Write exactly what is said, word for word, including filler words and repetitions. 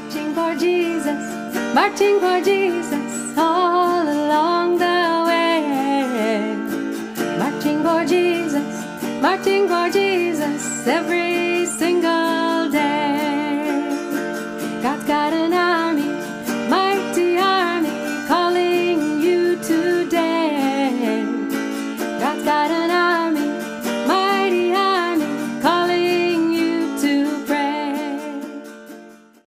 marching for Jesus, marching for Jesus all along the way. Marching for Jesus, marching for Jesus every single day. God's